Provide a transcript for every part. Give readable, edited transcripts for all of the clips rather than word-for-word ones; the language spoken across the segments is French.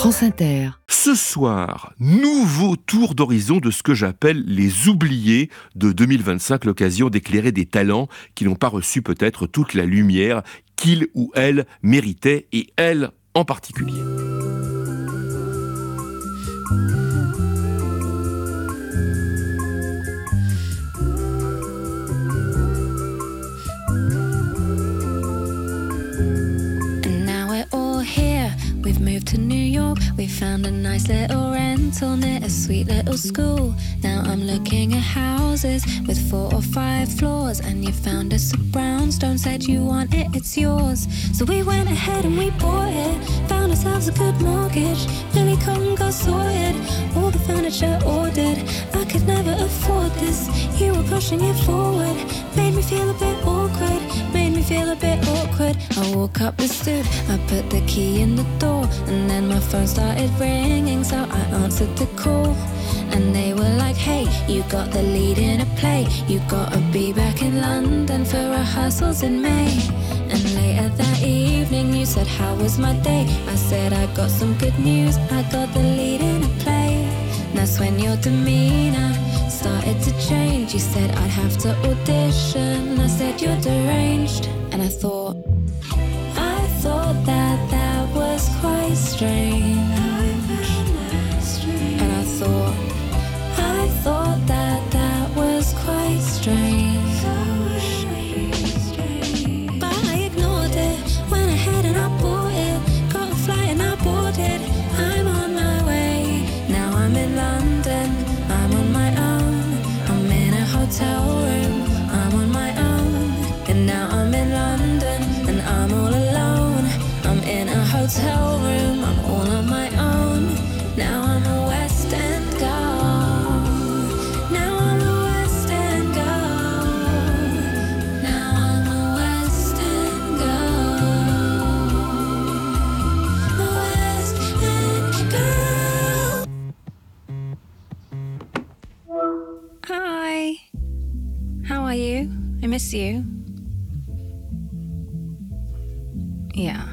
France Inter. Ce soir, nouveau tour d'horizon de ce que j'appelle les oubliés de 2025, l'occasion d'éclairer des talents qui n'ont pas reçu peut-être toute la lumière qu'ils ou elles méritaient, et elles en particulier. We've moved to New York, we found a nice little rental near a sweet little school. Now I'm looking at houses with 4 or 5 floors, and you found us a brownstone, said you want it, it's yours. So we went ahead and we bought it, found ourselves a good mortgage, Louis Cotton got sorted, all the furniture ordered. I could never afford this, you were pushing it forward, made me feel a bit awkward, made me feel a bit awkward. I woke up the stoop, I put the key in the door, and then my phone started ringing, so I answered the call. And they were like, hey, you got the lead in a play, you gotta be back in London for rehearsals in May. And later that evening you said, how was my day? I said, I got some good news, I got the lead in a play. And that's when your demeanor started to change. You said I'd have to audition, I said you're deranged. And I thought that was quite strange. And I thought that was quite strange. But I ignored it, went ahead and I bought it, got a flight and I boarded. I'm on my way, now I'm in London, I'm on my own, I'm in a hotel room, I'm on my own. And now I'm in London and I'm all alone, I'm in a hotel room, I'm all on my own. Now I'm a West End girl, now I'm a West End girl, now I'm a West End girl, a West End girl. Hi, how are you? I miss you. Yeah.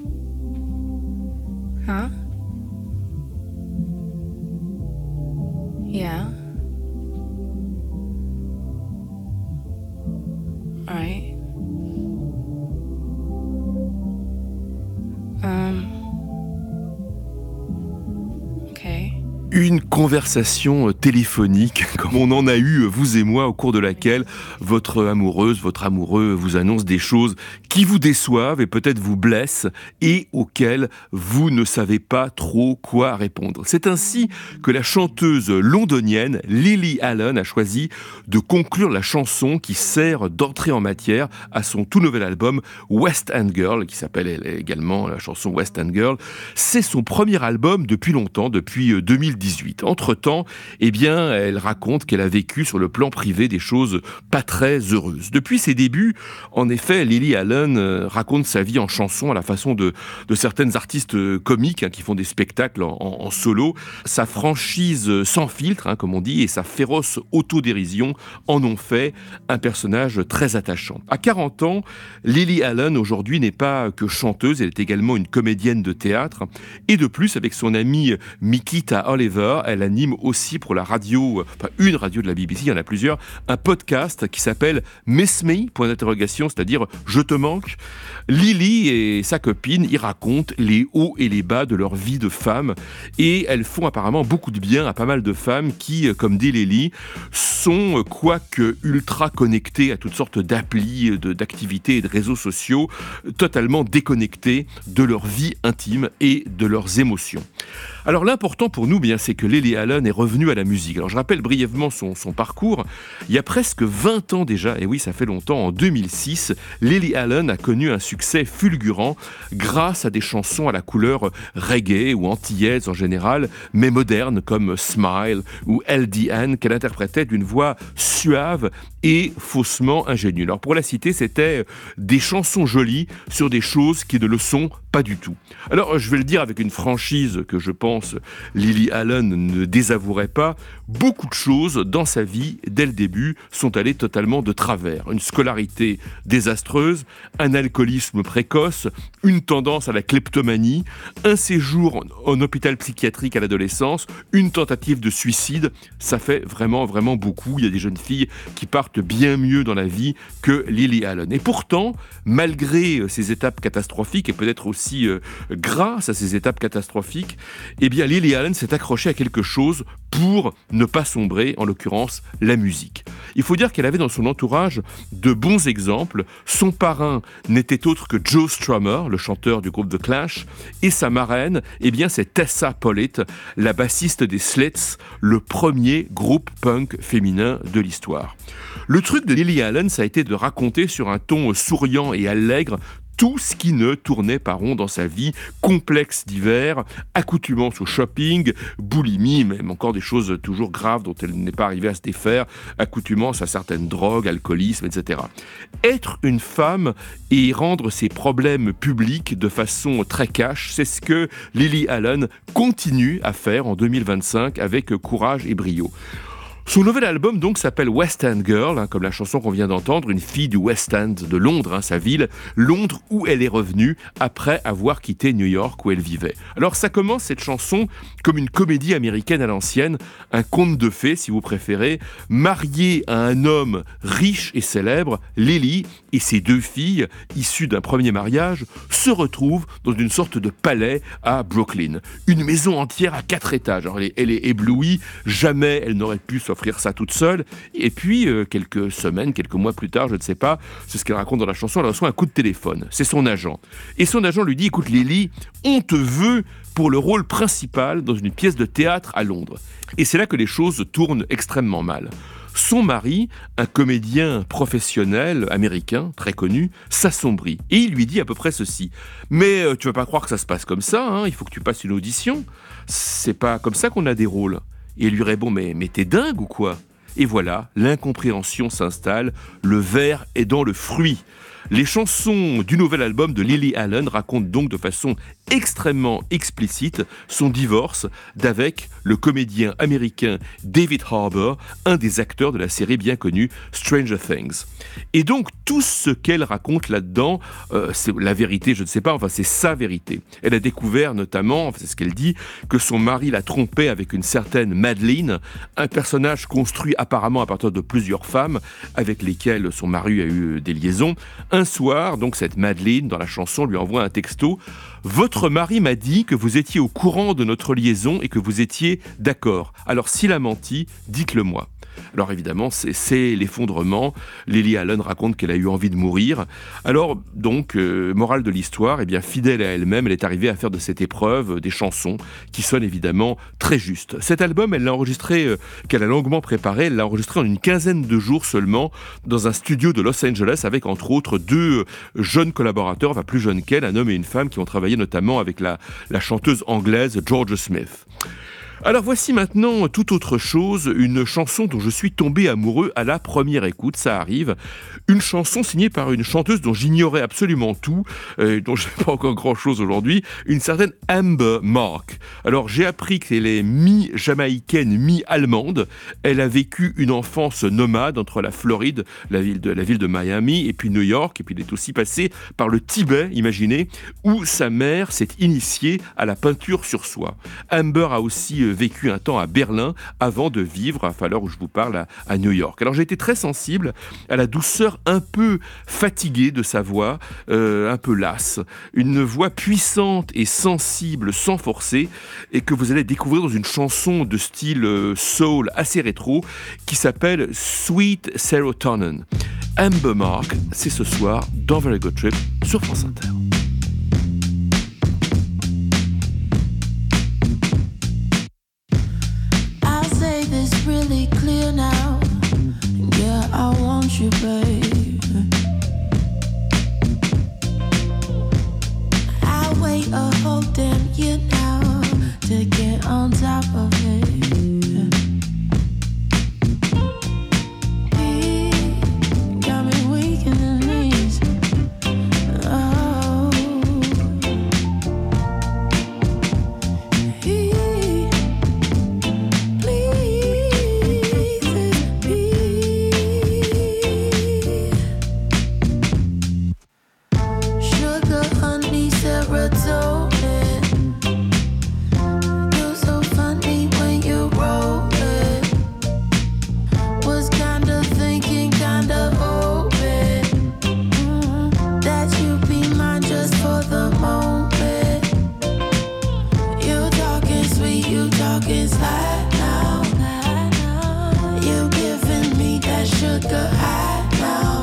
Huh? Yeah. All right. Okay. Une conversation téléphonique, comme on en a eu, vous et moi, au cours de laquelle votre amoureuse, votre amoureux vous annonce des choses qui vous déçoivent et peut-être vous blessent et auxquelles vous ne savez pas trop quoi répondre. C'est ainsi que la chanteuse londonienne Lily Allen a choisi de conclure la chanson qui sert d'entrée en matière à son tout nouvel album West End Girl, qui s'appelle également la chanson West End Girl. C'est son premier album depuis longtemps, depuis 2018. Entre-temps, elle raconte qu'elle a vécu sur le plan privé des choses pas très heureuses. Depuis ses débuts, en effet, Lily Allen raconte sa vie en chanson à la façon de certaines artistes comiques qui font des spectacles en solo. Sa franchise sans filtre, comme on dit, et sa féroce autodérision en ont fait un personnage très attachant. À 40 ans, Lily Allen, aujourd'hui, n'est pas que chanteuse, elle est également une comédienne de théâtre. Et de plus, avec son amie Mikita Oliver, elle anime aussi pour la radio, une radio de la BBC, il y en a plusieurs, un podcast qui s'appelle Miss Me, c'est-à-dire Je te manque. Lily et sa copine y racontent les hauts et les bas de leur vie de femme, et elles font apparemment beaucoup de bien à pas mal de femmes qui, comme dit Lily, sont quoique ultra connectées à toutes sortes d'applis, d'activités et de réseaux sociaux, totalement déconnectées de leur vie intime et de leurs émotions. Alors l'important pour nous, c'est que Lily Allen est revenue à la musique. Alors je rappelle brièvement son parcours. Il y a presque 20 ans déjà, et oui ça fait longtemps, en 2006, Lily Allen a connu un succès fulgurant grâce à des chansons à la couleur reggae ou antillaise en général, mais modernes comme Smile ou LDN, qu'elle interprétait d'une voix suave et faussement ingénue. Alors pour la citer, c'était des chansons jolies sur des choses qui ne le sont Pas du tout. Alors, je vais le dire avec une franchise que je pense Lily Allen ne désavouerait pas, beaucoup de choses dans sa vie, dès le début, sont allées totalement de travers. Une scolarité désastreuse, un alcoolisme précoce, une tendance à la kleptomanie, un séjour en hôpital psychiatrique à l'adolescence, une tentative de suicide. Ça fait vraiment, vraiment beaucoup. Il y a des jeunes filles qui partent bien mieux dans la vie que Lily Allen. Et pourtant, malgré ces étapes catastrophiques, et peut-être aussi grâce à ces étapes catastrophiques, eh bien Lily Allen s'est accrochée à quelque chose pour ne pas sombrer, en l'occurrence la musique. Il faut dire qu'elle avait dans son entourage de bons exemples. Son parrain n'était autre que Joe Strummer, le chanteur du groupe The Clash, et sa marraine, eh bien c'est Tessa Pollitt, la bassiste des Slits, le premier groupe punk féminin de l'histoire. Le truc de Lily Allen, ça a été de raconter sur un ton souriant et allègre tout ce qui ne tournait pas rond dans sa vie, complexe divers, accoutumance au shopping, boulimie, même encore des choses toujours graves dont elle n'est pas arrivée à se défaire, accoutumance à certaines drogues, alcoolisme, etc. Être une femme et rendre ses problèmes publics de façon très cash, c'est ce que Lily Allen continue à faire en 2025 avec courage et brio. Son nouvel album donc s'appelle West End Girl, comme la chanson qu'on vient d'entendre, une fille du West End de Londres, sa ville, Londres où elle est revenue après avoir quitté New York où elle vivait. Alors ça commence cette chanson comme une comédie américaine à l'ancienne, un conte de fées si vous préférez, mariée à un homme riche et célèbre, Lily et ses deux filles, issues d'un premier mariage, se retrouvent dans une sorte de palais à Brooklyn. Une maison entière à 4 étages. Alors, elle est éblouie, jamais elle n'aurait pu s'offrir ça toute seule. Et puis, quelques semaines, quelques mois plus tard, je ne sais pas, c'est ce qu'elle raconte dans la chanson, elle reçoit un coup de téléphone. C'est son agent. Et son agent lui dit, écoute Lily, on te veut pour le rôle principal dans une pièce de théâtre à Londres. Et c'est là que les choses tournent extrêmement mal. Son mari, un comédien professionnel américain, très connu, s'assombrit. Et il lui dit à peu près ceci. « Mais tu vas pas croire que ça se passe comme ça, il faut que tu passes une audition. C'est pas comme ça qu'on a des rôles. » Et il lui répond « Mais t'es dingue ou quoi ?» Et voilà, l'incompréhension s'installe, le ver est dans le fruit. Les chansons du nouvel album de Lily Allen racontent donc de façon extrêmement explicite son divorce d'avec le comédien américain David Harbour, un des acteurs de la série bien connue Stranger Things. Et donc tout ce qu'elle raconte là-dedans, c'est la vérité, je ne sais pas, enfin c'est sa vérité. Elle a découvert notamment, c'est ce qu'elle dit, que son mari l'a trompée avec une certaine Madeleine, un personnage construit apparemment à partir de plusieurs femmes avec lesquelles son mari a eu des liaisons. Un soir, donc cette Madeleine, dans la chanson, lui envoie un texto. « Votre mari m'a dit que vous étiez au courant de notre liaison et que vous étiez d'accord. Alors s'il a menti, dites-le moi. » Alors évidemment, c'est l'effondrement. Lily Allen raconte qu'elle a eu envie de mourir. Alors donc, morale de l'histoire, eh bien fidèle à elle-même, elle est arrivée à faire de cette épreuve des chansons qui sonnent évidemment très justes. Cet album, elle l'a enregistré, qu'elle a longuement préparé, elle l'a enregistré en une quinzaine de jours seulement dans un studio de Los Angeles avec entre autres 2 jeunes collaborateurs, enfin plus jeunes qu'elle, un homme et une femme qui ont travaillé notamment avec la chanteuse anglaise Georgia Smith. Alors voici maintenant toute autre chose, une chanson dont je suis tombé amoureux à la première écoute, ça arrive. Une chanson signée par une chanteuse dont j'ignorais absolument tout, dont je ne sais pas encore grand-chose aujourd'hui, une certaine Amber Mark. Alors j'ai appris qu'elle est mi-jamaïcaine, mi-allemande. Elle a vécu une enfance nomade entre la Floride, la ville de Miami, et puis New York, et puis elle est aussi passée par le Tibet, imaginez, où sa mère s'est initiée à la peinture sur soie. Amber a aussi vécu un temps à Berlin avant de vivre, à l'heure où je vous parle, à New York. Alors j'ai été très sensible à la douceur un peu fatiguée de sa voix, un peu lasse, une voix puissante et sensible sans forcer, et que vous allez découvrir dans une chanson de style soul assez rétro qui s'appelle Sweet Serotonin. Amber Mark, c'est ce soir dans Very Good Trip sur France Inter. Really clear now. Yeah, I want you, babe. I wait a whole damn year now to get on top of it. Got me weak in the knees. Oh. slide now. You giving me that sugar high now.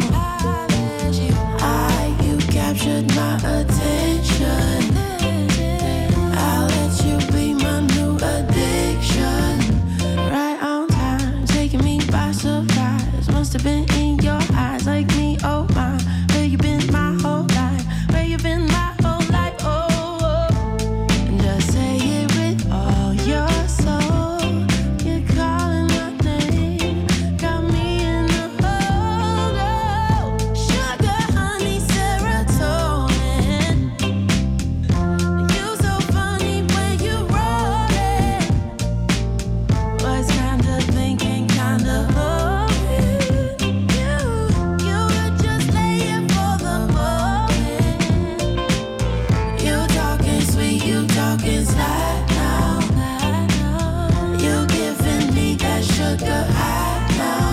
You captured my attention. I'll let you be my new addiction. Right on time, taking me by surprise. Must have been in your eyes like me, oh my. Where you been my whole life? Where you been my whole life? Oh, oh. And just say it with all your soul. You're calling my name, got me in the hole. Oh, sugar, honey, serotonin. You so funny when you roll it. Was kinda thinking, kinda hoping you would just lay it for the moment. You talking sweet, you talking slide now. You giving me that sugar high now.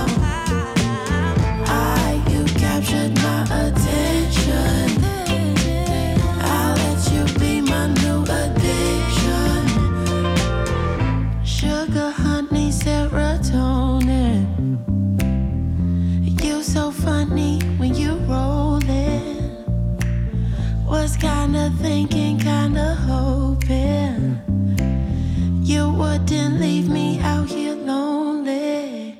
You captured my attention. I'll let you be my new addiction. Sugar, honey, serotonin. You so funny when you roll it. Was kinda thinking, kinda hoping you wouldn't leave me out here lonely.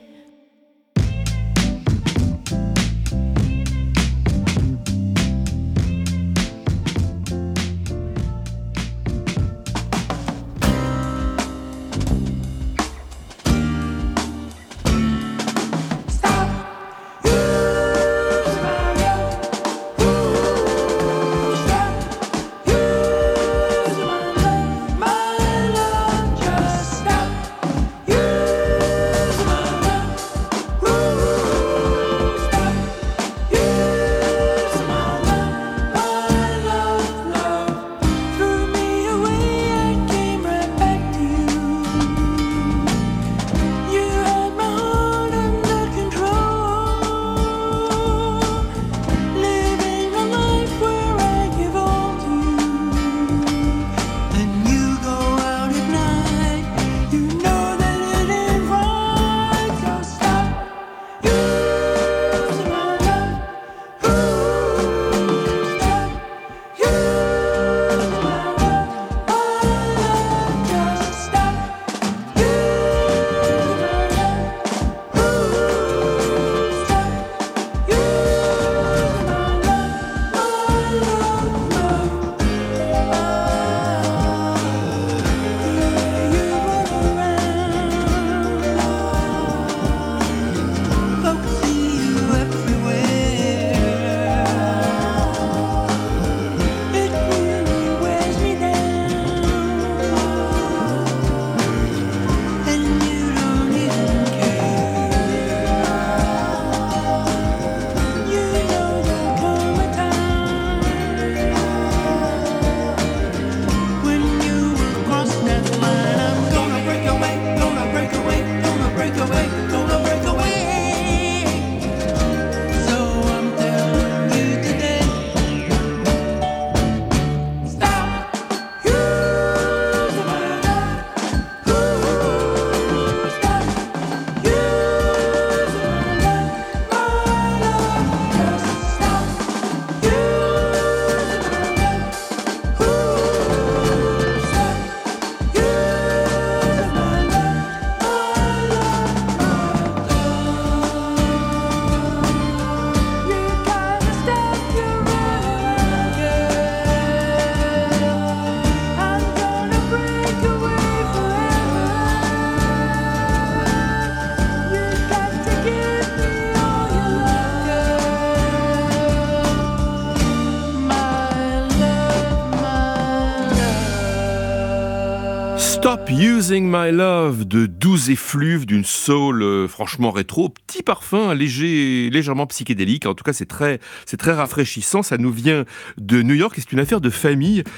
Stop Using My Love de Douze Effluves, d'une soul franchement rétro, petit parfum légèrement psychédélique. En tout cas, c'est très rafraîchissant. Ça nous vient de New York et c'est une affaire de famille.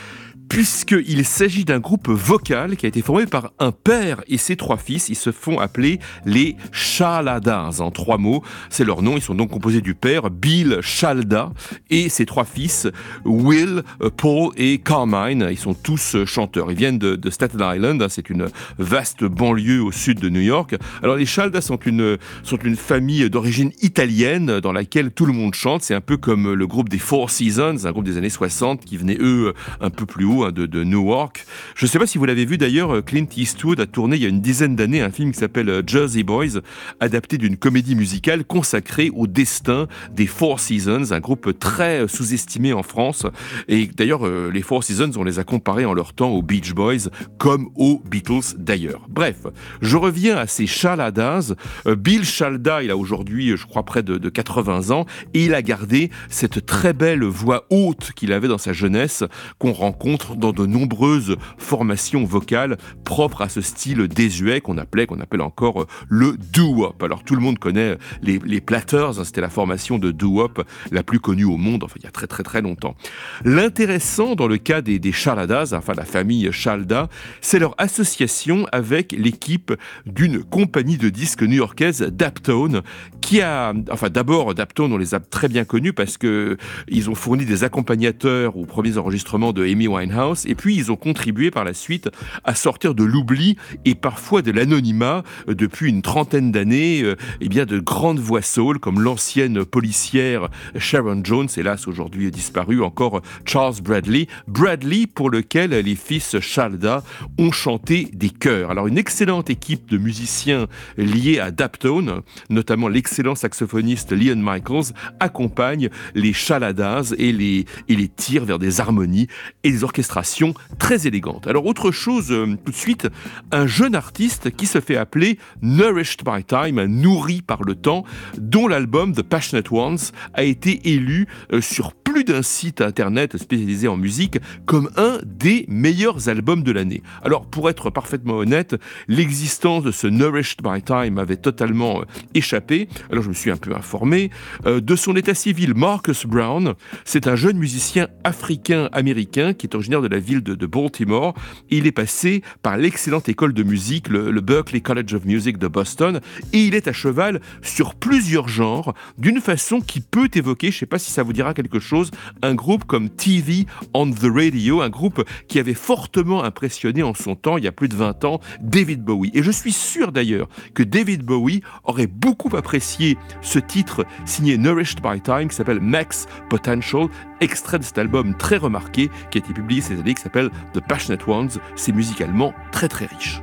puisqu'il s'agit d'un groupe vocal qui a été formé par un père et ses 3 fils. Ils se font appeler les Chaladas, en 3 mots. C'est leur nom. Ils sont donc composés du père, Bill Chalda, et ses 3 fils, Will, Paul et Carmine. Ils sont tous chanteurs. Ils viennent de Staten Island. C'est une vaste banlieue au sud de New York. Alors les Chalda sont une famille d'origine italienne dans laquelle tout le monde chante. C'est un peu comme le groupe des Four Seasons, un groupe des années 60 qui venait, eux, un peu plus haut, de Newark. Je ne sais pas si vous l'avez vu d'ailleurs, Clint Eastwood a tourné il y a une dizaine d'années un film qui s'appelle Jersey Boys, adapté d'une comédie musicale consacrée au destin des Four Seasons, un groupe très sous-estimé en France. Et d'ailleurs, les Four Seasons, on les a comparés en leur temps aux Beach Boys, comme aux Beatles d'ailleurs. Bref, je reviens à ces Chaladas. Bill Chalda, il a aujourd'hui, je crois, près de 80 ans, et il a gardé cette très belle voix haute qu'il avait dans sa jeunesse, qu'on rencontre dans de nombreuses formations vocales propres à ce style désuet qu'on appelle encore le doo-wop. Alors tout le monde connaît les Platters, c'était la formation de doo-wop la plus connue au monde, enfin il y a très très très longtemps. L'intéressant dans le cas des Chaladas, enfin la famille Chalda, c'est leur association avec l'équipe d'une compagnie de disques new-yorkaise, Daptone, d'abord Daptone, on les a très bien connus parce que ils ont fourni des accompagnateurs aux premiers enregistrements de Amy Winehouse, et puis ils ont contribué par la suite à sortir de l'oubli et parfois de l'anonymat depuis une trentaine d'années, de grandes voix soul comme l'ancienne policière Sharon Jones, hélas aujourd'hui disparue, encore Charles Bradley pour lequel les fils Chalda ont chanté des chœurs. Alors une excellente équipe de musiciens liés à Daptone, notamment l'excellent saxophoniste Leon Michaels, accompagne les Chaladas et les tire vers des harmonies et des orchestrations très élégantes. Alors autre chose, tout de suite, un jeune artiste qui se fait appeler Nourished by Time, nourri par le temps, dont l'album The Passionate Ones a été élu sur plus d'un site internet spécialisé en musique comme un des meilleurs albums de l'année. Alors pour être parfaitement honnête, l'existence de ce Nourished by Time m'avait totalement échappé. Alors je me suis un peu informé. De son état civil, Marcus Brown, c'est un jeune musicien africain-américain qui est originaire de la ville de Baltimore. Il est passé par l'excellente école de musique, le Berklee College of Music de Boston, et il est à cheval sur plusieurs genres, d'une façon qui peut évoquer, je ne sais pas si ça vous dira quelque chose, un groupe comme TV on the Radio, un groupe qui avait fortement impressionné en son temps, il y a plus de 20 ans, David Bowie. Et je suis sûr d'ailleurs que David Bowie aurait beaucoup apprécié ce titre signé Nourished by Time qui s'appelle Max Potential, extrait de cet album très remarqué qui a été publié ces années, qui s'appelle The Passionate Ones. C'est musicalement très très riche.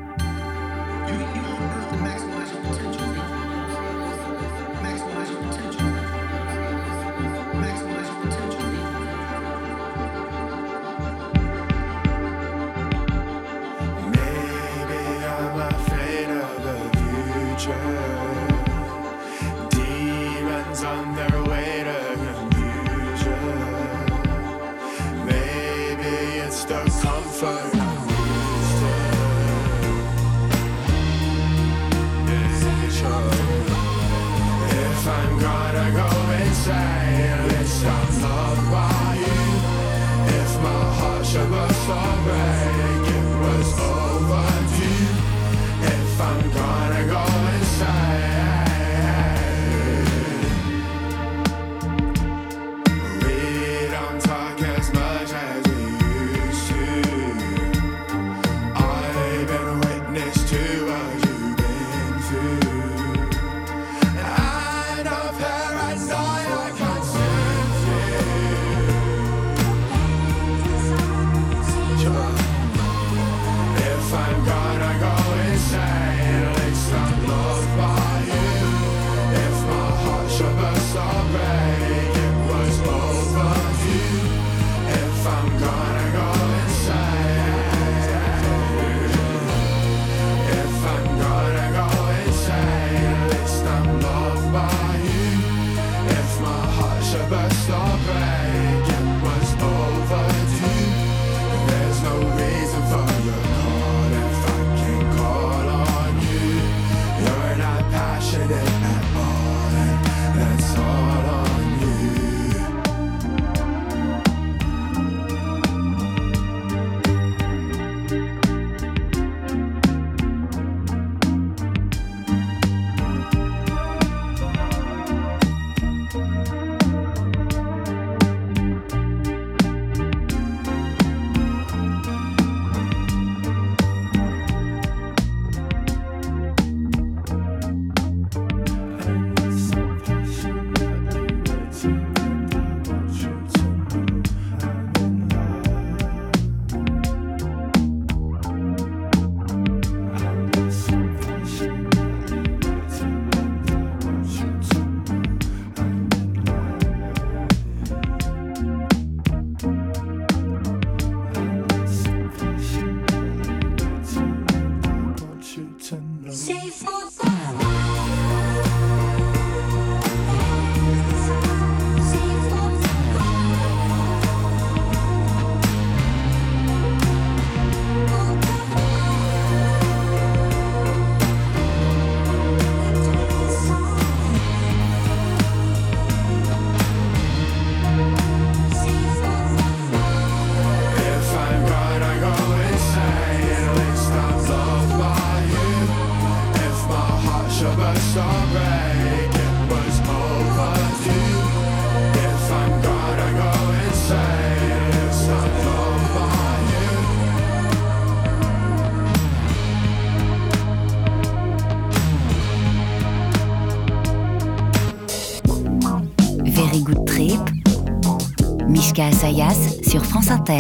Yoshika Asayas sur France Inter.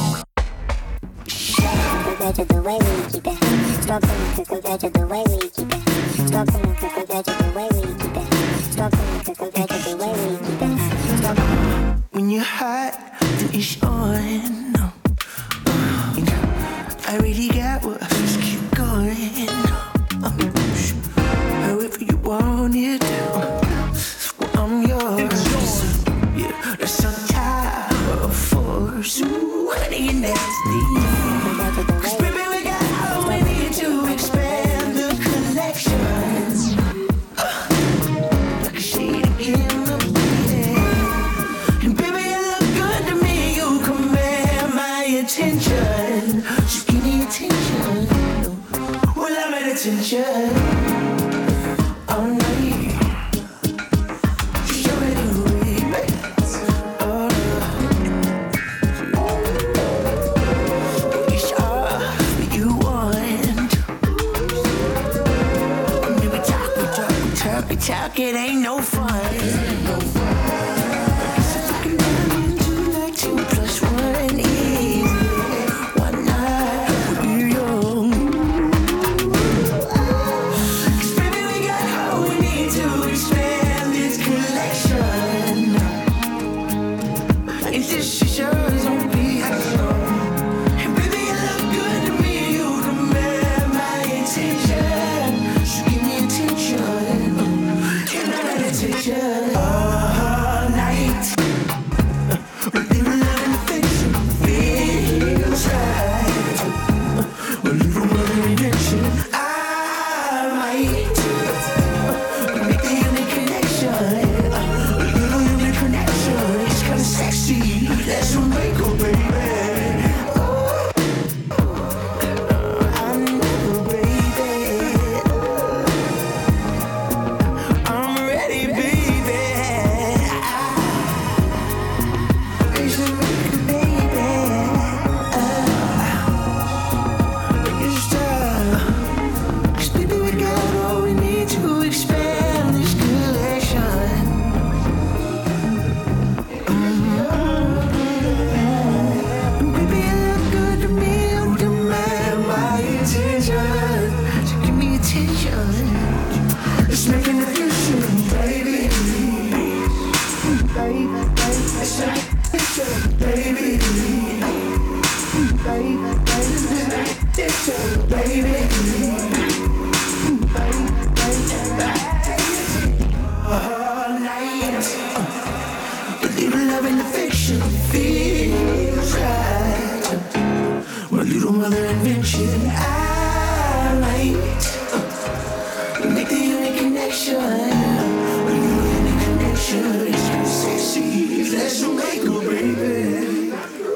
When you're hot, then it's on. I really got what, just keep going. However you want it, well, I'm yours. Yeah, that's on top of force. Ooh, honey, you're nasty. 'Cause baby, we got all we need to expand the collection. Like a shade again, I'm bleeding. And baby, you look good to me. You command my attention. Just give me attention. Well, I'm at attention. All night. Show me the way. Oh, it's all you want. And then we talk, it ain't no fun. So I can run into like 2 + 1 easy. Why not? We're young. 'Cause baby, we got all we need to expand this collection. And this is yours, don't be happy. And baby, you look good to me. You command my attention. So give me attention. And I'm at attention. All night. A little love and affection feels right. A little love and attention. I might make the unique connection. A little unique connection. It's kinda sexy. Let's make a baby. I'm never baby. I'm ready, baby. Let's make a baby. It's time. 'Cause baby, we got all we need to expand this collection. And baby, you look good to me. You demand my attention. So give me attention. Let's make an addition, baby. Baby, let's make an addition, baby. All night, a little love and affection feels right. My little mother invention, I might make the unique connection. A little unique connection, it's so sexy. Let's make a baby.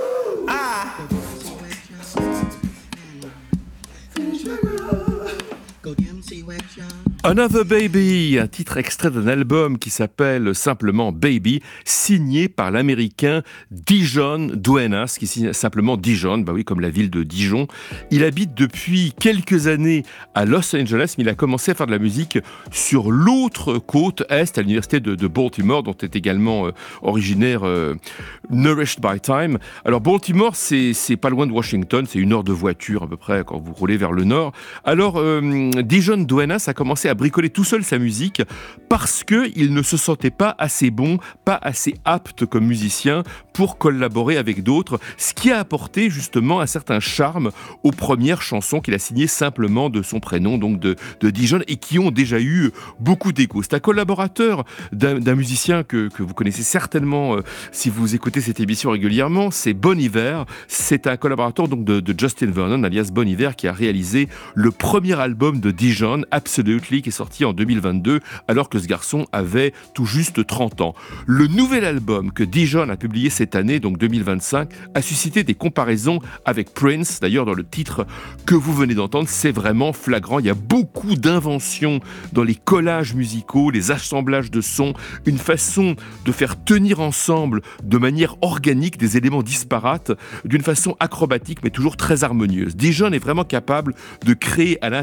Another Baby, un titre extrait d'un album qui s'appelle simplement Baby, signé par l'américain Dijon Duenas, qui signe simplement Dijon, bah oui, comme la ville de Dijon. Il habite depuis quelques années à Los Angeles, mais il a commencé à faire de la musique sur l'autre côte est, à l'université de Baltimore, dont est également originaire Nourished by Time. Alors Baltimore, c'est pas loin de Washington, c'est 1 heure de voiture à peu près quand vous roulez vers le nord. Alors Dijon Duenas a commencé à bricoler tout seul sa musique parce qu'il ne se sentait pas assez bon, pas assez apte comme musicien pour collaborer avec d'autres, ce qui a apporté justement un certain charme aux premières chansons qu'il a signées simplement de son prénom, donc de Dijon, et qui ont déjà eu beaucoup d'écho. C'est un collaborateur d'un musicien que vous connaissez certainement si vous écoutez cette émission régulièrement, c'est Bon Iver. C'est un collaborateur donc de Justin Vernon, alias Bon Iver, qui a réalisé le premier album de Dijon, Absolutely, qui est sorti en 2022, alors que ce garçon avait tout juste 30 ans. Le nouvel album que Dijon a publié cette année, donc 2025, a suscité des comparaisons avec Prince. D'ailleurs, dans le titre que vous venez d'entendre, c'est vraiment flagrant. Il y a beaucoup d'inventions dans les collages musicaux, les assemblages de sons, une façon de faire tenir ensemble de manière organique des éléments disparates, d'une façon acrobatique mais toujours très harmonieuse. Dijon est vraiment capable de créer à l'intérieur de chaque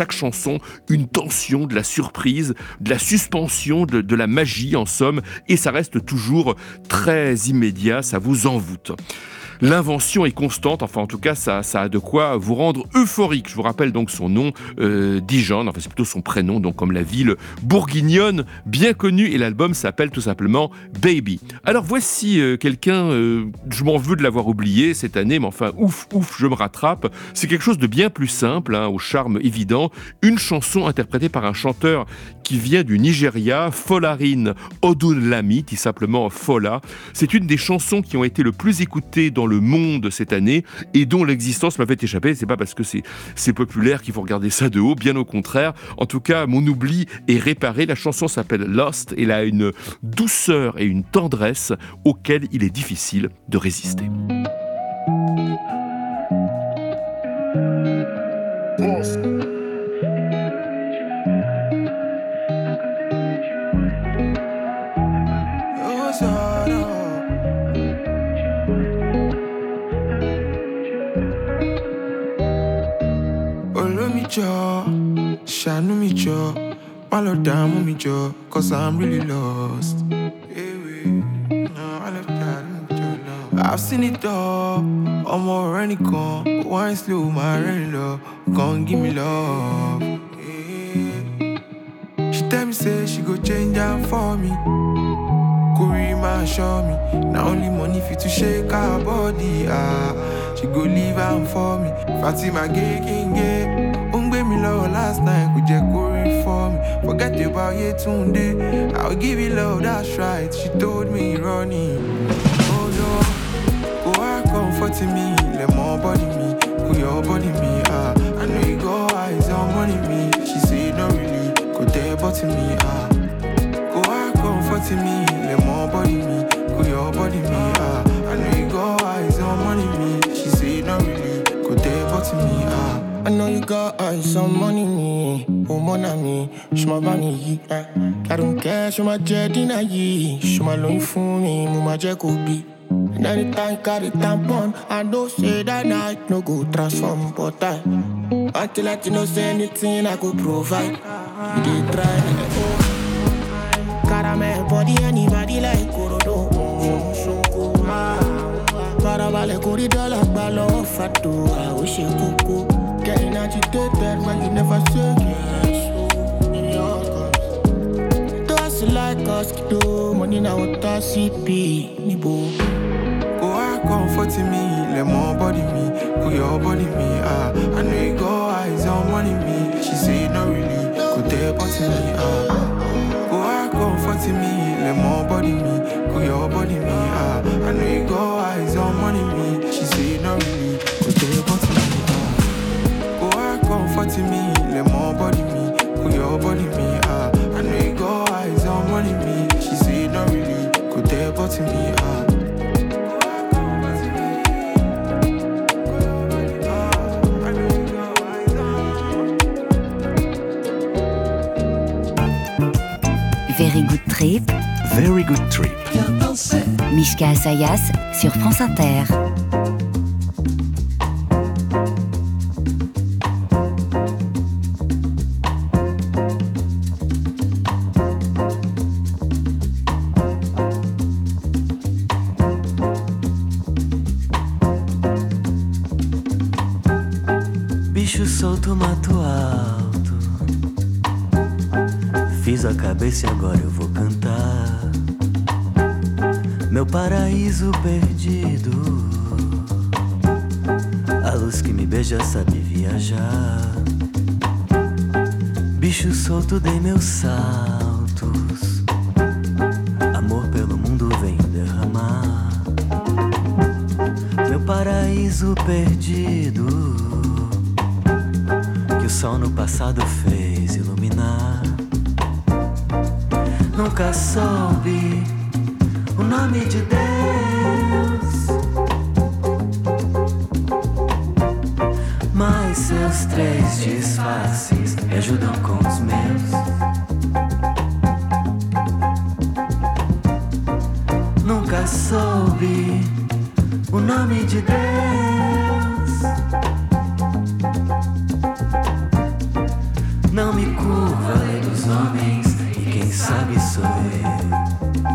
chaque chanson une tension, de la surprise, de la suspension, de la magie en somme, et ça reste toujours très immédiat, ça vous envoûte. L'invention est constante, enfin en tout cas ça a de quoi vous rendre euphorique. Je vous rappelle donc son nom, Dijon, enfin c'est plutôt son prénom, donc comme la ville bourguignonne bien connue, et l'album s'appelle tout simplement Baby. Alors voici quelqu'un, je m'en veux de l'avoir oublié cette année, mais enfin ouf, je me rattrape. C'est quelque chose de bien plus simple, au charme évident, une chanson interprétée par un chanteur qui vient du Nigeria, Folarin Odunlami, qui simplement Fola. C'est une des chansons qui ont été le plus écoutées dans le monde cette année et dont l'existence m'avait échappé. C'est pas parce que c'est populaire qu'il faut regarder ça de haut, bien au contraire. En tout cas, mon oubli est réparé. La chanson s'appelle Lost et elle a une douceur et une tendresse auxquelles il est difficile de résister. Shanu me jaw, malo down me jaw, cause I'm really lost. I've seen it all, I'm already gone, but wine slow, my rain love, gon' give me love. She tell me say she go change down for me, Kurima show me, not only money fit to shake her body, she go leave am for me, Fatima gay king gay. Me love last night, could you go for me? Forget about you today. I'll give you love, that's right. She told me running. Oh no, go out comforting me, let more body me, could your body me. I know you go eyes on money me. She said no really, could they button me. Go out comforting me, let more body me, could your body me. I know you go eyes on money me. She said no really, could they button me. I know you got some money, me, oh mon ami, j'm'en bats ni, I don't care, j'm'en j'ai dinayi, j'm'en loin for me, m'ma j'ai kobi. And anytime carry tampon, I know say that night no go transform, but I want to let you know say anything I could provide. You did try, caramel body anybody like Korodo, Parabale corridor like Balo Fatu, I wish you could. Getting agitated when you never say yes. Do us like us, do money now what I CP, Nibo. Go out comforting me, let more body me, put your body me. I know you go eyes on money me. She said no really, could they button me. Go out comforting me, let more body me, put your body me. I know you go eyes on money me. She said no really, could they button me. Comforting me, let more body me, put your body me. I know you go eyes on money me. She said not really, could they button me. Very Good Trip. Very Good Trip. Mishka Asayas sur France Inter. Bicho solto, mato alto. Fiz a cabeça e agora eu vou cantar. Meu paraíso perdido. A luz que me beija sabe viajar. Bicho solto, dei meus saltos. Amor pelo mundo vem derramar. Meu paraíso perdido. Que o sol no passado fez iluminar. Nunca soube o nome de Deus, mas seus três disfarces me ajudam com os meus. Nunca soube o nome de Deus, sabe sou eu.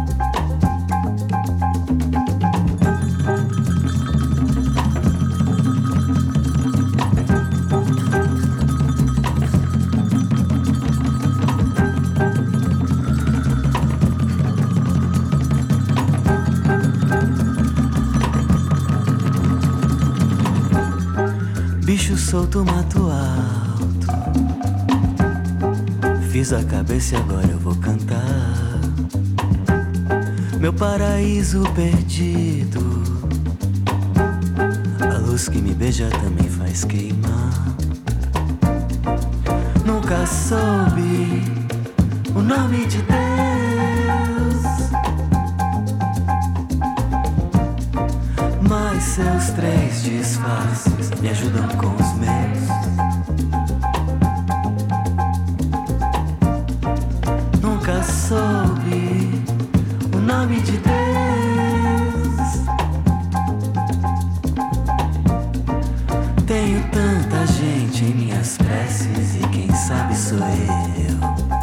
Bicho solto, mato alto. Fiz a cabeça e agora eu vou cantar. Meu paraíso perdido. A luz que me beija também faz queimar. Nunca soube o nome de Deus, mas seus 3 disfarces me ajudam com os meus. Nunca soube o nome de Deus. Tenho tanta gente em minhas preces e quem sabe sou eu.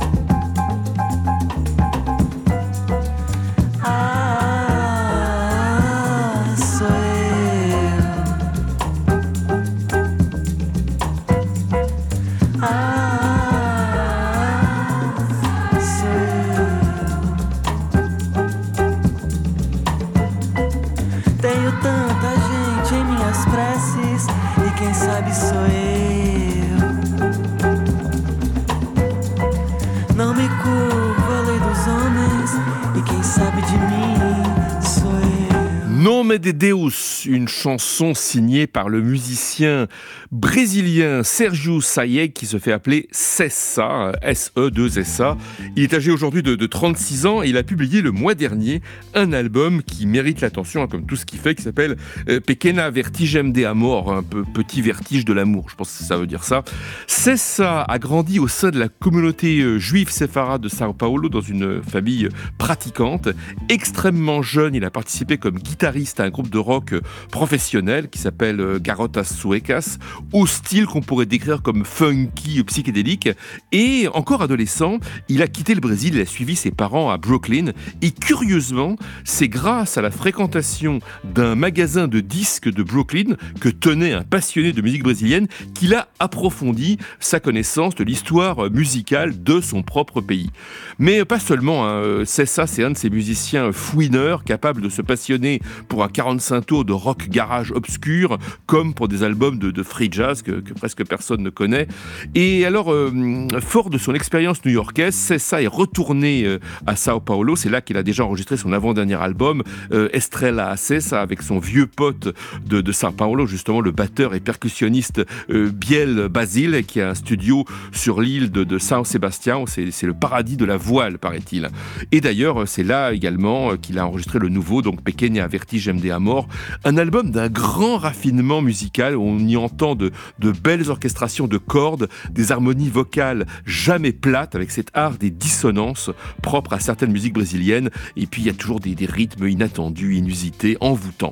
Nome de Deus, une chanson signée par le musicien brésilien Sergiu Sayeg qui se fait appeler Sessa, S-E-2-S-A. Il est âgé aujourd'hui de 36 ans et il a publié le mois dernier un album qui mérite l'attention, comme tout ce qu'il fait, qui s'appelle Pequena Vertigem de Amor, un peu petit vertige de l'amour, je pense que ça veut dire ça. Sessa a grandi au sein de la communauté juive séfarade de Sao Paulo dans une famille pratiquante. Extrêmement jeune, il a participé comme guitariste à un groupe de rock professionnel qui s'appelle Garotas Suecas, au style qu'on pourrait décrire comme funky, psychédélique. Et encore adolescent, il a quitté le Brésil, il a suivi ses parents à Brooklyn. Et curieusement, c'est grâce à la fréquentation d'un magasin de disques de Brooklyn que tenait un passionné de musique brésilienne qu'il a approfondi sa connaissance de l'histoire musicale de son propre pays. Mais pas seulement, Sessa, c'est un de ces musiciens fouineurs capables de se passionner pour un 45 tours de rock garage obscur, comme pour des albums de free jazz que presque personne ne connaît. Et alors, fort de son expérience new-yorkaise, Sessa est retourné à Sao Paulo. C'est là qu'il a déjà enregistré son avant-dernier album, Estrela Acesa, avec son vieux pote de Sao Paulo, justement le batteur et percussionniste Biel Basile, qui a un studio sur l'île de São Sebastião. C'est le paradis de la voile, paraît-il. Et d'ailleurs, c'est là également qu'il a enregistré le nouveau, donc Pequena Vertigem de Amor, un album d'un grand raffinement musical où on y entend de belles orchestrations de cordes, des harmonies vocales jamais plates, avec cet art des dissonances propres à certaines musiques brésiliennes, et puis il y a toujours des rythmes inattendus, inusités, envoûtants.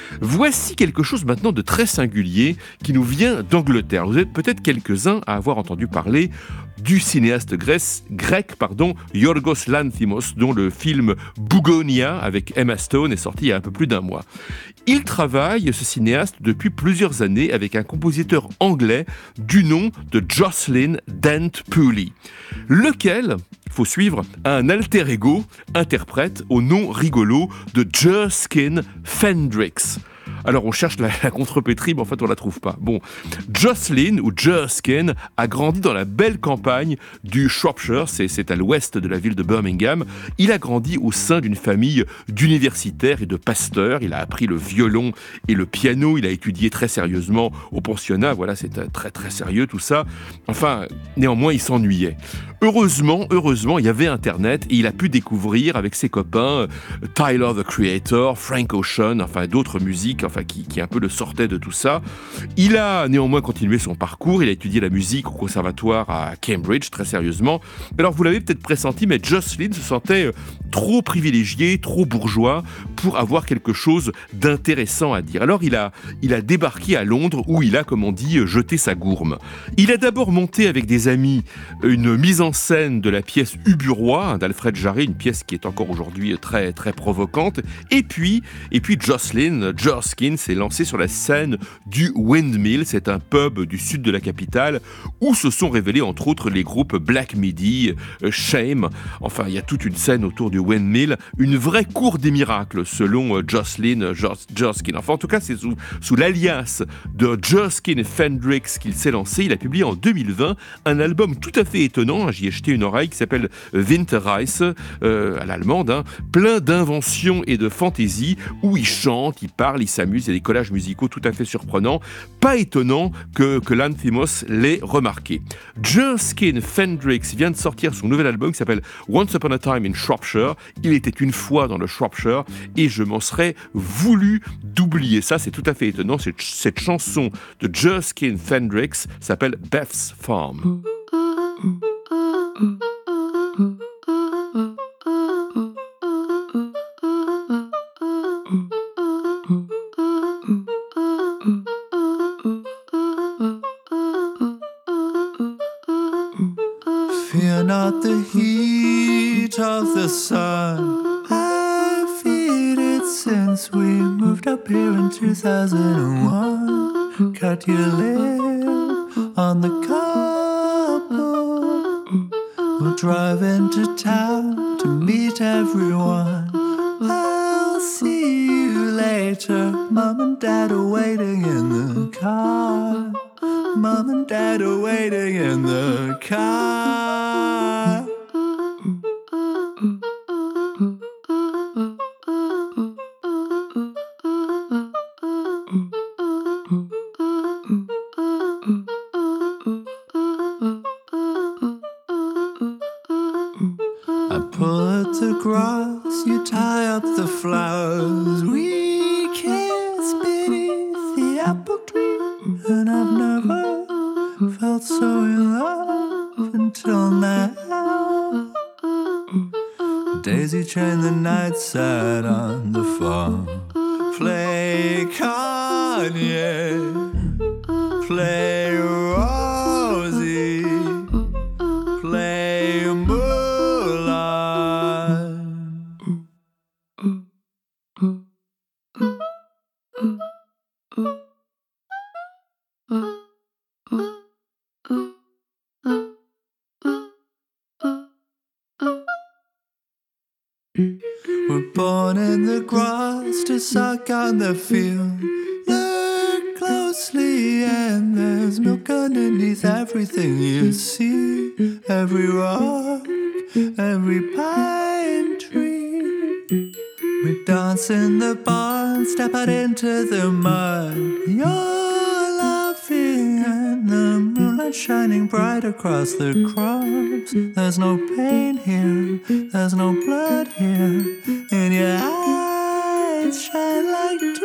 Voici quelque chose maintenant de très singulier qui nous vient d'Angleterre. Vous êtes peut-être quelques-uns à avoir entendu parler du cinéaste grec, Yorgos Lanthimos, dont le film Bougonia avec Emma Stone est sorti il y a un peu plus d'un mois. Il travaille, ce cinéaste, depuis plusieurs années avec un compositeur anglais du nom de Jocelyn Dent Pooley, lequel, il faut suivre, a un alter ego interprète au nom rigolo de Jerskin Fendrix. Alors on cherche la contrepétrie, mais en fait on la trouve pas. Bon, Jocelyn ou Jerskin a grandi dans la belle campagne du Shropshire, c'est à l'ouest de la ville de Birmingham. Il a grandi au sein d'une famille d'universitaires et de pasteurs. Il a appris le violon et le piano. Il a étudié très sérieusement au pensionnat. Voilà, c'est très très sérieux tout ça. Enfin, néanmoins, il s'ennuyait. Heureusement, il y avait Internet et il a pu découvrir avec ses copains Tyler the Creator, Frank Ocean, enfin d'autres musiques, enfin qui un peu le sortait de tout ça. Il a néanmoins continué son parcours, il a étudié la musique au conservatoire à Cambridge, très sérieusement. Alors vous l'avez peut-être pressenti, mais Jocelyn se sentait trop privilégié, trop bourgeois pour avoir quelque chose d'intéressant à dire. Alors il a débarqué à Londres où il a, comme on dit, jeté sa gourme. Il a d'abord monté avec des amis une mise en scène de la pièce Ubu-Roi d'Alfred Jarry, une pièce qui est encore aujourd'hui très, très provocante. Et puis Jocelyn s'est lancé sur la scène du Windmill. C'est un pub du sud de la capitale où se sont révélés entre autres les groupes Black Midi, Shame. Enfin, il y a toute une scène autour du Windmill, une vraie cour des miracles selon Jocelyn Jerskin. Enfin, en tout cas, c'est sous l'alias de Jerskin et Fendrix qu'il s'est lancé. Il a publié en 2020 un album tout à fait étonnant, j'y ai jeté une oreille, qui s'appelle Winterreise, à l'allemande, plein d'inventions et de fantaisie, où il chante, il parle, il s'amuse, il y a des collages musicaux tout à fait surprenants. Pas étonnant que Lanthimos l'ait remarqué. Jerskin Fendrix vient de sortir son nouvel album qui s'appelle Once Upon a Time in Shropshire. Il était une fois dans le Shropshire et je m'en serais voulu d'oublier ça. C'est tout à fait étonnant. Cette chanson de Jerskin Fendrix s'appelle Beth's Farm. Fear not the heat of the sun. I've felt it since we moved up here in 2001. Cut your lip on the couple. We'll drive into town to meet everyone. I'll see you later. Mom and Dad are waiting in the car. Mom and Dad are waiting in the car. I pull at the grass, you tie up the flowers. We kiss beneath the apple tree, and I've never felt so in love until now. Daisy chained the night sat on the farm. Play Kanye, play Rosie, play Mulan. We're born in the grass to suck on the field. Look closely and there's milk underneath everything you see. Every rock, every pine tree. We dance in the barn, step out into the mud. You're laughing and the moonlight shining bright across the crops. There's no pain here, there's no blood here. And your eyes shine like two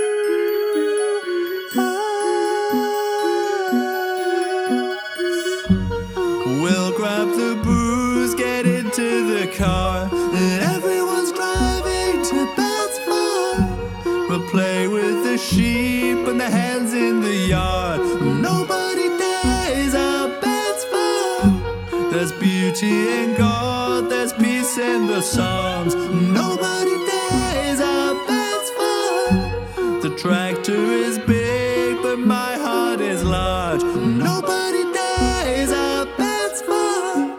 eyes. We'll grab the booze, get into the car, and everyone's driving to Beth's Farm. We'll play with the sheep and the hens in the yard. Nobody dies at Beth's Farm. There's beauty in God, there's peace in the Psalms. Nobody dies at Beth's Farm. The tractor is big, but my heart is large. Nobody dies at Beth's Farm.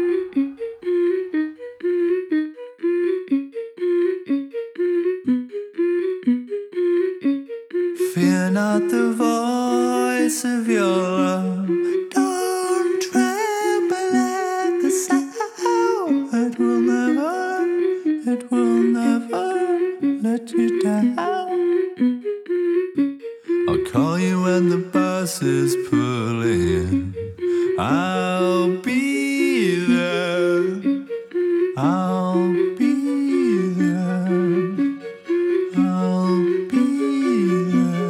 Fear not the voice of your love. Don't tremble at the sound. It will never let you down. I'll call you when the bus is pulling in. I'll be there. I'll be there. I'll be there.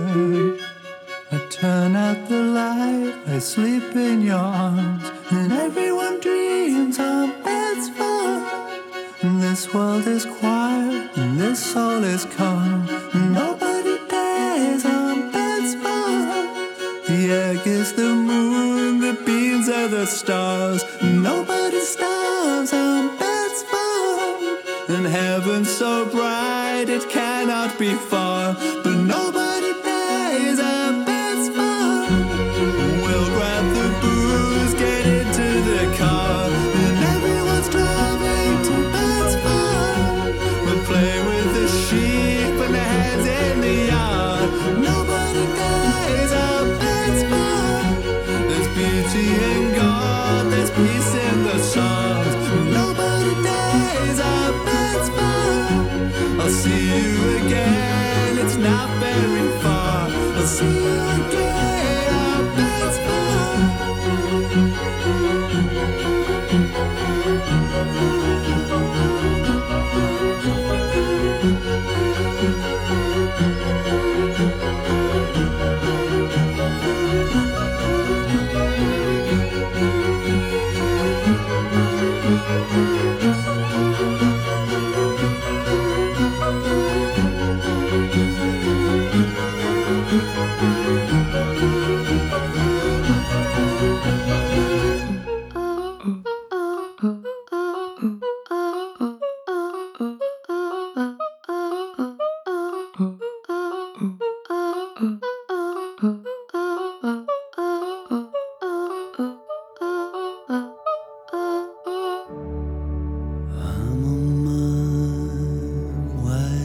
your arms, and everyone dreams our beds fall. And this world is quiet, and this soul is calm. Nobody dares our beds fall. The egg is the moon, the beans are the stars. Nobody starves our beds fall. And heaven's so bright it cannot be far, but nobody dares our beds fall. We'll grab the booze, get into the car, and everyone's driving to beds fall. We'll play with the sheep and the heads in the yard. Nobody dares our beds fall. There's beauty in God, there's peace in the songs. Nobody dares our beds fall. I'll see you again, it's not very far. I'll see you again, our beds fall. I'm on my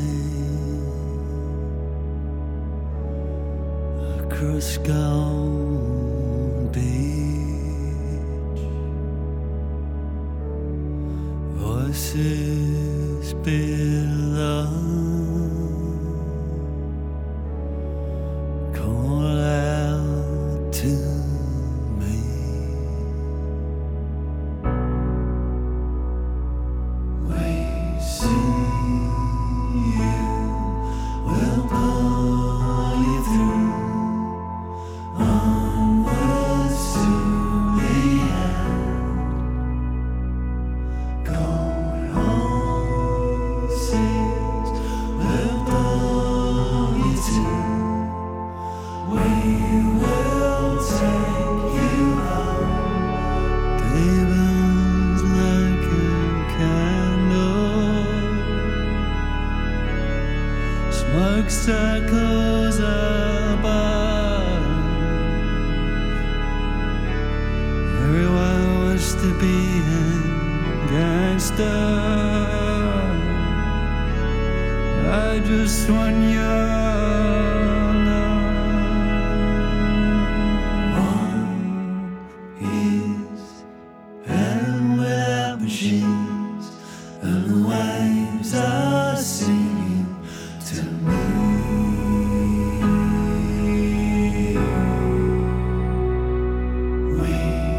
way across Golden Beach. Voices below call out to me. We see you, we'll pull you through. Onwards to the end. Going home seas, we'll pull you to. We will take you home. Day burns like a candle. Smoke circles above. Everyone wants to be a gangster. I just want your love. One is heaven without machines, and the waves are singing to me. We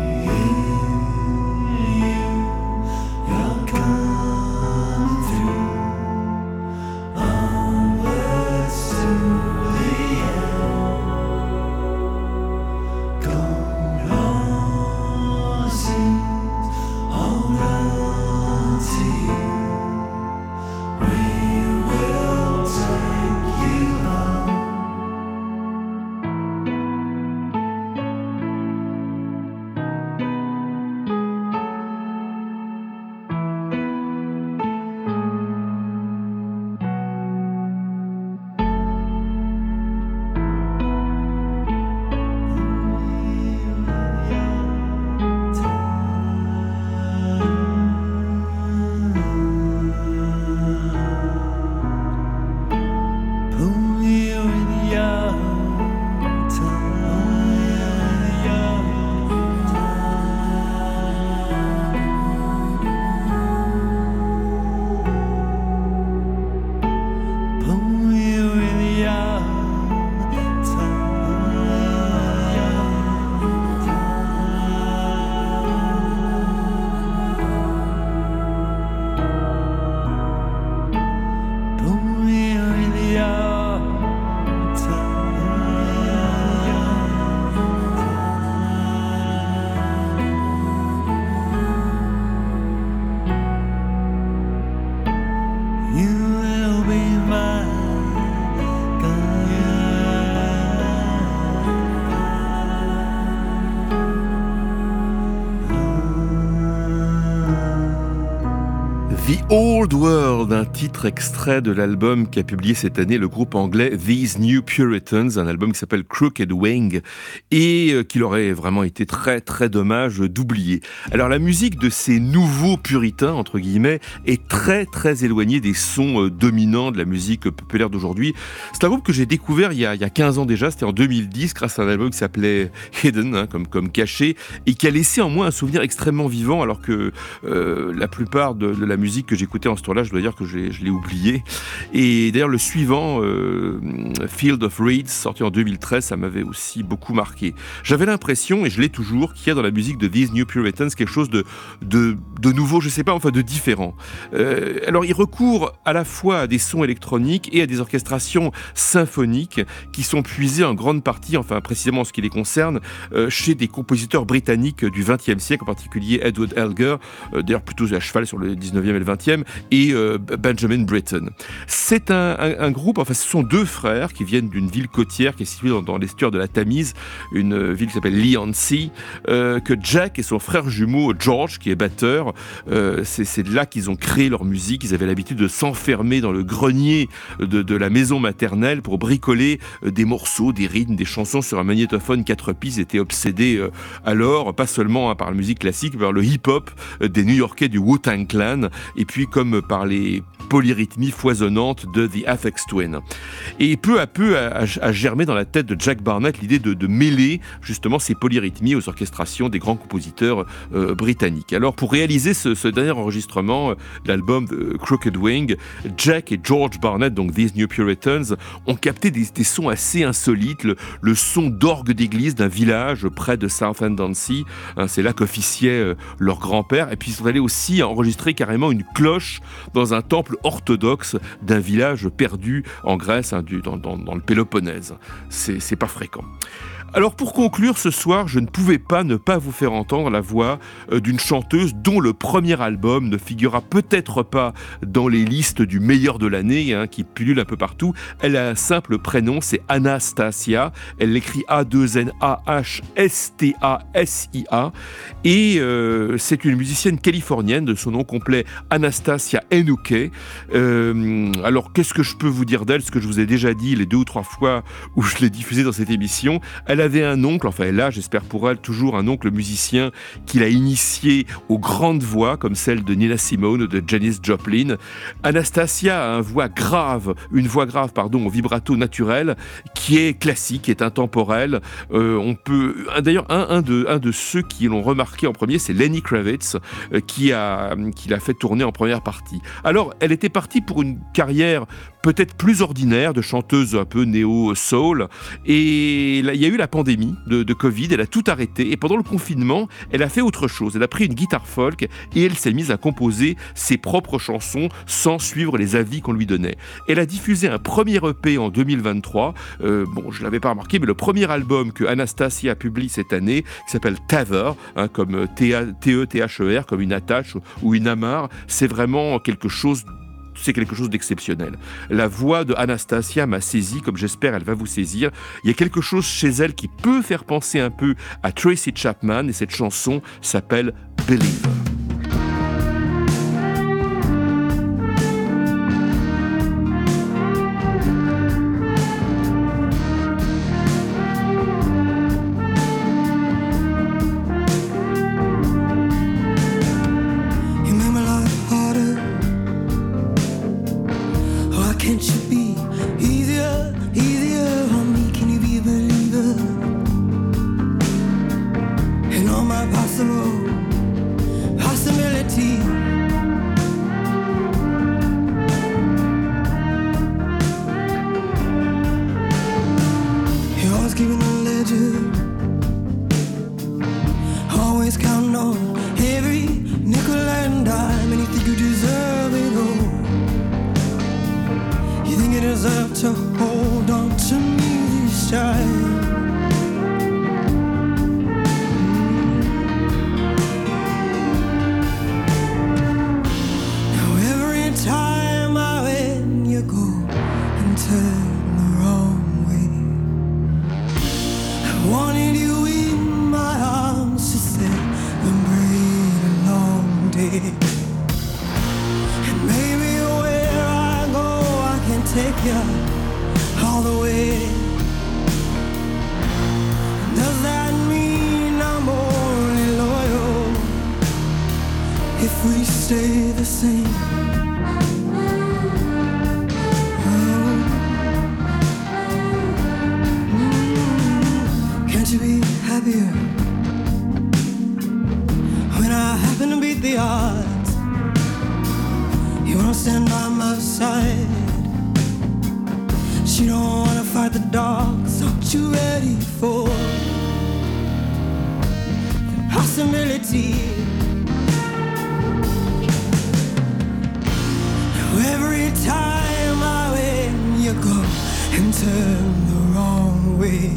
you're coming through. Onwards to The Old World, un titre extrait de l'album qu'a publié cette année le groupe anglais These New Puritans, un album qui s'appelle Crooked Wing et qu'il aurait vraiment été très très dommage d'oublier. Alors la musique de ces nouveaux puritains, entre guillemets, est très très éloignée des sons dominants de la musique populaire d'aujourd'hui. C'est un groupe que j'ai découvert il y a 15 ans déjà, c'était en 2010 grâce à un album qui s'appelait Hidden, comme caché, et qui a laissé en moi un souvenir extrêmement vivant alors que la plupart de la musique que j'écoutais en ce temps-là, je dois dire que je l'ai oublié. Et d'ailleurs, le suivant, Field of Reeds, sorti en 2013, ça m'avait aussi beaucoup marqué. J'avais l'impression, et je l'ai toujours, qu'il y a dans la musique de These New Puritans quelque chose de nouveau, je sais pas, enfin de différent. Alors, il recourt à la fois à des sons électroniques et à des orchestrations symphoniques qui sont puisées en grande partie, enfin précisément en ce qui les concerne, chez des compositeurs britanniques du XXe siècle, en particulier Edward Elgar, d'ailleurs plutôt à cheval sur le 19e et le 20e, et Benjamin Britten. C'est un groupe, enfin ce sont deux frères qui viennent d'une ville côtière qui est située dans l'estuaire de la Tamise, une ville qui s'appelle Leigh-on-Sea, que Jack et son frère jumeau George, qui est batteur, c'est là qu'ils ont créé leur musique. Ils avaient l'habitude de s'enfermer dans le grenier de la maison maternelle pour bricoler des morceaux, des rythmes, des chansons sur un magnétophone 4 pistes. Ils étaient obsédés alors, pas seulement par la musique classique, mais par le hip-hop des New-Yorkais du Wu-Tang Clan, et puis comme par les polyrythmies foisonnantes de The Aphex Twin. Et peu à peu a germé dans la tête de Jack Barnett l'idée de mêler justement ces polyrythmies aux orchestrations des grands compositeurs britanniques. Alors pour réaliser ce dernier enregistrement, l'album Crooked Wing, Jack et George Barnett, donc These New Puritans, ont capté des sons assez insolites, le son d'orgue d'église d'un village près de Southend-on-Sea, c'est là qu'officiait leur grand-père, et puis ils sont allés aussi enregistrer carrément une cloche dans un temple orthodoxe d'un village perdu en Grèce, dans le Péloponnèse. C'est pas fréquent. Alors pour conclure ce soir, je ne pouvais pas ne pas vous faire entendre la voix d'une chanteuse dont le premier album ne figurera peut-être pas dans les listes du meilleur de l'année, qui pullulent un peu partout. Elle a un simple prénom, c'est Anastacia. Elle l'écrit A2NAHSTASIA. Et c'est une musicienne californienne, de son nom complet Anastacia Henouquet. Alors qu'est-ce que je peux vous dire d'elle? Ce que je vous ai déjà dit les 2 ou 3 fois où je l'ai diffusé dans cette émission. Elle avait un oncle, enfin là j'espère pour elle toujours un oncle musicien qui l'a initié aux grandes voix comme celle de Nina Simone ou de Janis Joplin. Anastacia a une voix grave au vibrato naturel qui est classique, qui est intemporel. On peut d'ailleurs un de ceux qui l'ont remarqué en premier, c'est Lenny Kravitz qui l'a fait tourner en première partie. Alors elle était partie pour une carrière peut-être plus ordinaire de chanteuse un peu néo-soul, et là, il y a eu la pandémie de Covid, elle a tout arrêté, et pendant le confinement, elle a fait autre chose. Elle a pris une guitare folk et elle s'est mise à composer ses propres chansons sans suivre les avis qu'on lui donnait. Elle a diffusé un premier EP en 2023, je l'avais pas remarqué, mais le premier album que Anastacia publie cette année, qui s'appelle Tether, comme T-E-T-H-E-R, comme une attache ou une amarre, c'est vraiment quelque chose d'exceptionnel. La voix de Anastacia m'a saisi, comme j'espère elle va vous saisir. Il y a quelque chose chez elle qui peut faire penser un peu à Tracy Chapman, et cette chanson s'appelle Believer. take you all the way. Does that mean I'm only loyal if we stay the same? Can't you be happier when I happen to beat the odds? You wanna stand by my side. She don't wanna fight the dogs. Aren't you ready for the possibility? Now every time I win, you go and turn the wrong way.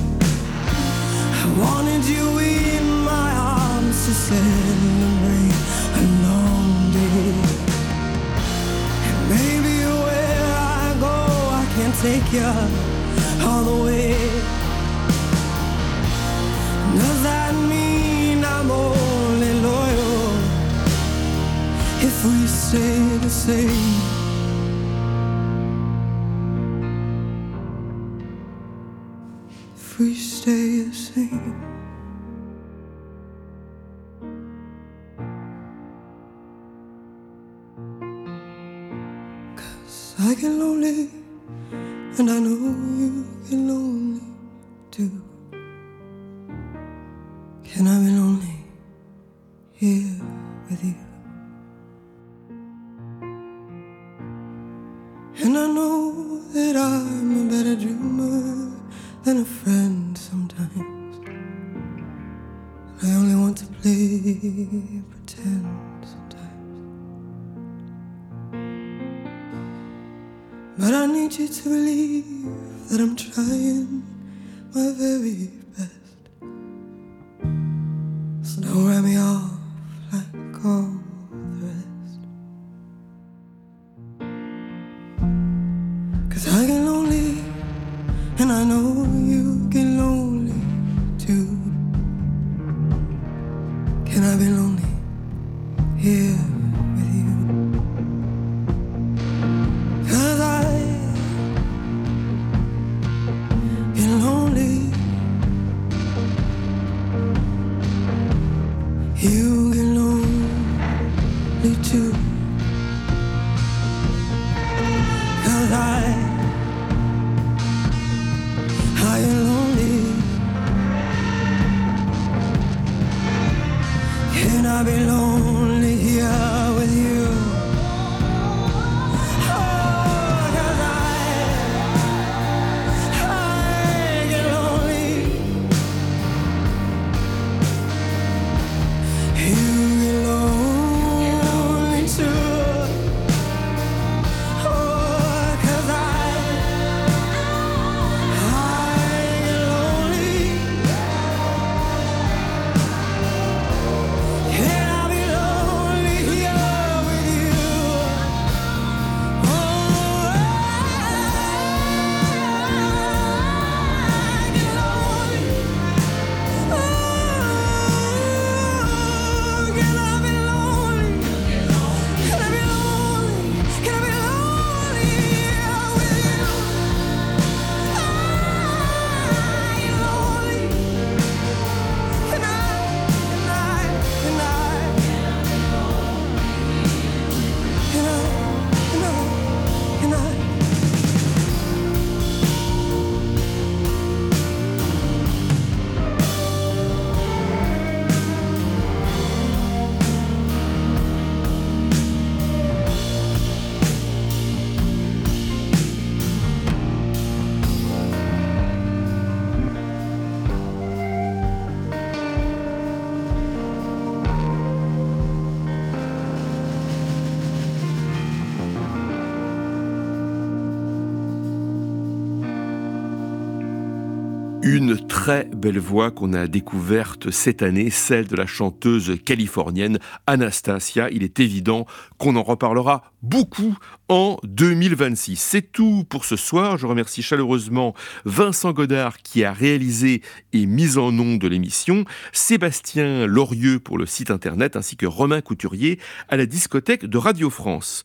I wanted you in my arms to celebrate a long day. And maybe where I go, I can't take you all the way. Does that mean I'm only loyal if we stay the same? If we stay the same. Cause I get lonely, and I know you get lonely too. Can I be lonely here with you? And I know that I'm a better dreamer than a friend sometimes. I only want to play pretend sometimes. But I need you to believe that I'm trying my very best. So don't write me off like all the rest. Cause I get lonely, and I know you get lonely too. Can I be lonely here with you? Cause I get lonely. You get lonely too. Cause I get lonely. Can I be lonely here with you? Oh, 'cause I get lonely. You get lonely too. Oh, 'cause I get lonely. Can I be lonely here with you? Oh, I get lonely. Oh, can I be lonely? Can I be lonely? Can I be lonely here with you? I get lonely. Can I? Une très belle voix qu'on a découverte cette année, celle de la chanteuse californienne Anastacia. Il est évident qu'on en reparlera beaucoup en 2026. C'est tout pour ce soir. Je remercie chaleureusement Vincent Godard qui a réalisé et mis en ondes de l'émission, Sébastien Lorieux pour le site internet ainsi que Romain Couturier à la discothèque de Radio France.